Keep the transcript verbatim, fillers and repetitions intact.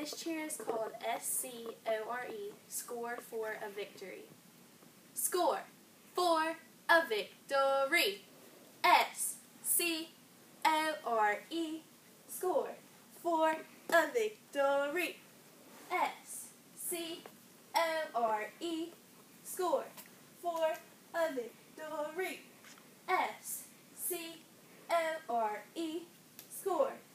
This cheer is called S C O R E, score for a victory. Score for a victory. S C O R E, score for a victory. S C O R E, score for a victory. S C O R E, score